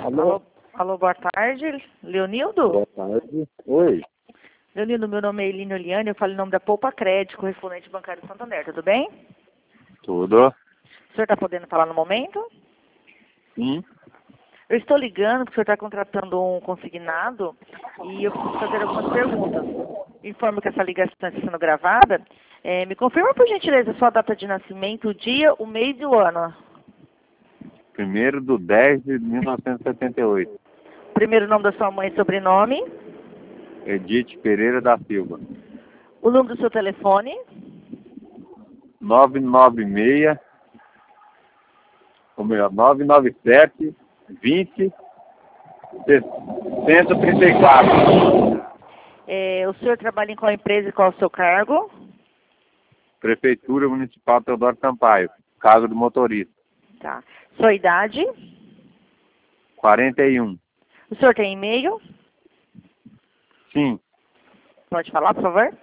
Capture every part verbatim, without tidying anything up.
Alô? Alô, alô, boa tarde, Leonildo? Boa tarde. Oi. Leonildo, meu nome é Eline Oliane, eu falo em nome da Poupa Crédito, correspondente bancário do Santander, tudo bem? Tudo? O senhor está podendo falar no momento? Sim. Eu estou ligando porque o senhor está contratando um consignado e eu preciso fazer algumas perguntas. Informo que essa ligação está sendo gravada. É, me confirma, por gentileza, a sua data de nascimento, o dia, o mês e o ano. Primeiro do dez de mil novecentos e setenta e oito. Primeiro nome da sua mãe e sobrenome. Edith Pereira da Silva. O número do seu telefone. nove nove seis, ou melhor, nove nove sete, vinte, cento e trinta e quatro. É, o senhor trabalha em qual empresa e qual é o seu cargo? Prefeitura Municipal Teodoro Sampaio. Casa do motorista. Tá. Sua idade? quarenta e um. O senhor tem e-mail? Sim. Pode falar, por favor?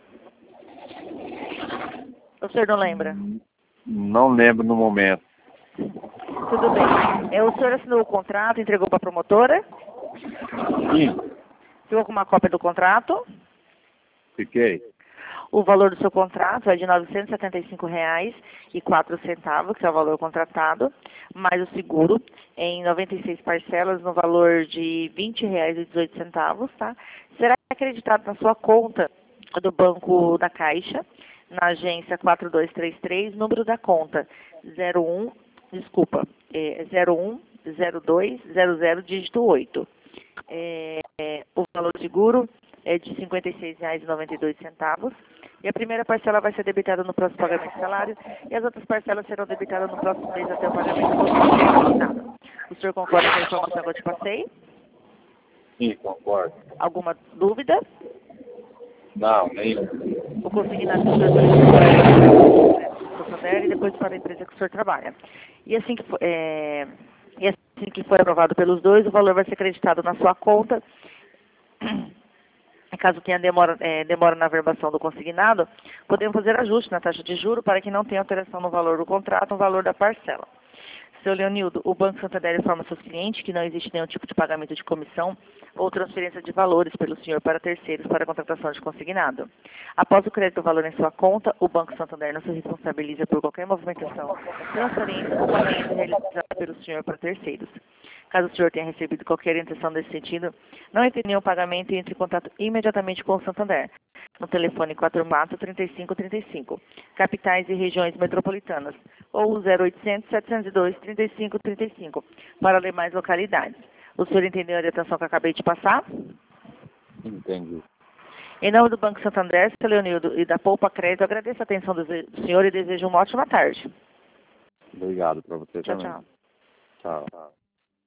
O senhor não lembra? Não lembro no momento. Tudo bem. É, o senhor assinou o contrato, entregou para a promotora? Sim. Ficou com uma cópia do contrato? Fiquei. O valor do seu contrato é de novecentos e setenta e cinco reais e quatro centavos, que é o valor contratado, mais o seguro em noventa e seis parcelas no valor de vinte reais e dezoito centavos, tá? Será acreditado na sua conta do Banco da Caixa, na agência quatro dois três três, número da conta zero um, desculpa, é, zero um zero dois zero zero, dígito oito. É, é, o valor do seguro é de cinquenta e seis reais e noventa e dois centavos. E a primeira parcela vai ser debitada no próximo pagamento de salário e as outras parcelas serão debitadas no próximo mês até o pagamento total. O senhor concorda com a informação que eu te passei? Sim, concordo. Alguma dúvida? Não, nem. O consignado que o senhor solicitou para o Santander e depois para a empresa que o senhor trabalha. E assim que for, é, e assim que for aprovado pelos dois, o valor vai ser acreditado na sua conta. Caso tenha demora, é, demora na verbação do consignado, podemos fazer ajuste na taxa de juro para que não tenha alteração no valor do contrato, no valor da parcela. Seu Leonildo, o Banco Santander informa seus clientes que não existe nenhum tipo de pagamento de comissão ou transferência de valores pelo senhor para terceiros para a contratação de consignado. Após o crédito do valor em sua conta, o Banco Santander não se responsabiliza por qualquer movimentação, transferência ou pagamento realizado pelo senhor para terceiros. Caso o senhor tenha recebido qualquer orientação desse sentido, não entre nenhum pagamento e entre em contato imediatamente com o Santander, no telefone quatro quatro, trinta e cinco, trinta e cinco, capitais e regiões metropolitanas, ou o zero oitocentos, setecentos e dois, trinta e cinco, trinta e cinco, para demais localidades. O senhor entendeu a orientação que eu acabei de passar? Entendi. Em nome do Banco Santander, seu Leonildo, e da Poupa Crédito, agradeço a atenção do senhor e desejo uma ótima tarde. Obrigado para você Tchau, também. tchau. Tchau.